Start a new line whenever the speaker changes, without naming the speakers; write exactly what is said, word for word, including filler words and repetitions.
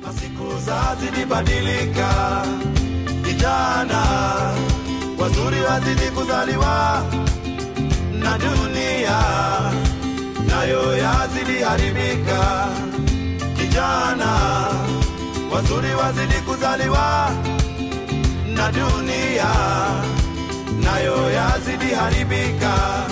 Masiku zazidi badilika, vijana wazuri wazidi kuzaliwa, na dunia nayo yazidi haribika. Vijana wazuri wazidi kuzaliwa, na dunia nayo yazidi haribika.